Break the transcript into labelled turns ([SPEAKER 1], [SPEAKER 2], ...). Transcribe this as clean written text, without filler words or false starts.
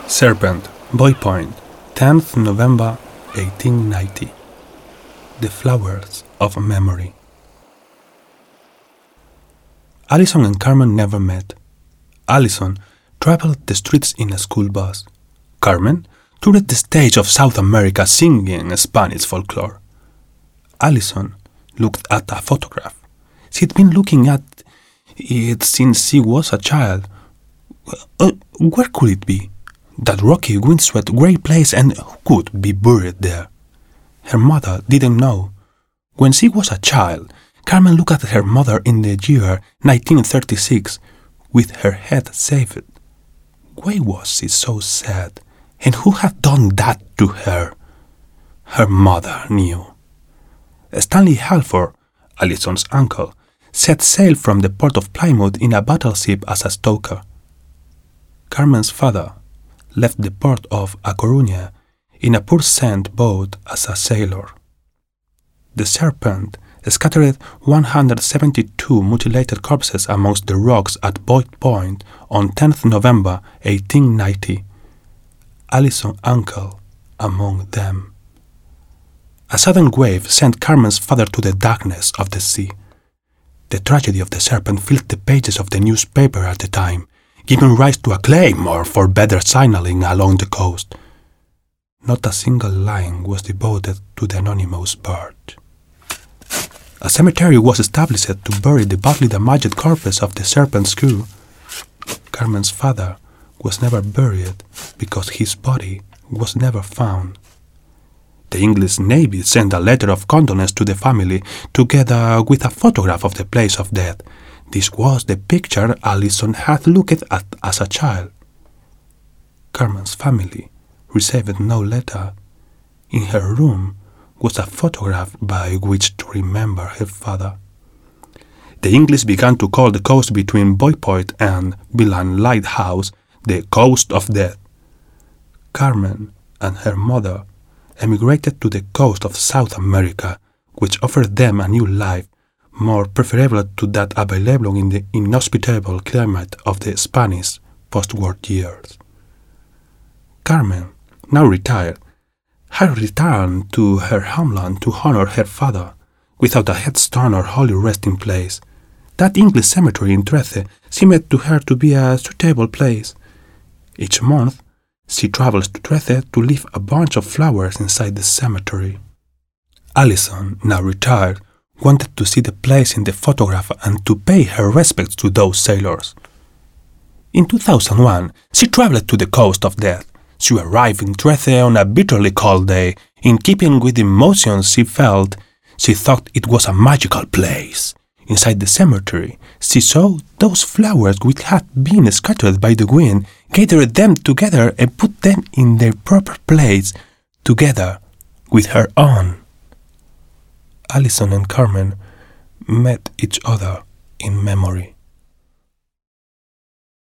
[SPEAKER 1] Serpent, Boy Point, 10th November 1890. The Flowers of Memory. Allison and Carmen never met. Allison traveled the streets in a school bus. Carmen toured the stage of South America singing Spanish folklore. Allison looked at a photograph. She'd been looking at it since she was a child. Where could it be? That rocky, windswept, grey place, and who could be buried there? Her mother didn't know. When she was a child, Carmen looked at her mother in the year 1936 with her head shaved. Why was she so sad? And who had done that to her? Her mother knew. Stanley Halford, Allison's uncle, set sail from the port of Plymouth in a battleship as a stoker. Carmen's father left the port of A Coruña in a purse-seined boat as a sailor. The Serpent scattered 172 mutilated corpses amongst the rocks at Boy Point on 10th November 1890. Allison's uncle among them. A sudden wave sent Carmen's father to the darkness of the sea. The tragedy of the Serpent filled the pages of the newspaper at the time, giving rise to a clamour for better signaling along the coast. Not a single line was devoted to the anonymous bird. A cemetery was established to bury the badly damaged corpses of the Serpent's crew. Carmen's father was never buried because his body was never found. The English Navy sent a letter of condolence to the family, together with a photograph of the place of death. This was the picture Allison had looked at as a child. Carmen's family received no letter. In her room was a photograph by which to remember her father. The English began to call the coast between Boy Point and Villain Lighthouse the Coast of Death. Carmen and her mother emigrated to the coast of South America, which offered them a new life, more preferable to that available in the inhospitable climate of the Spanish post-war years. Carmen, now retired, had returned to her homeland to honor her father, without a headstone or holy resting place. That English cemetery in Trece seemed to her to be a suitable place. Each month, she travels to Trece to leave a bunch of flowers inside the cemetery. Allison, now retired, wanted to see the place in the photograph and to pay her respects to those sailors. In 2001, she traveled to the Coast of Death. She arrived in Trece on a bitterly cold day. In keeping with the emotions she felt, she thought it was a magical place. Inside the cemetery, she saw those flowers which had been scattered by the wind, gathered them together and put them in their proper place, together with her own. Allison and Carmen met each other in memory.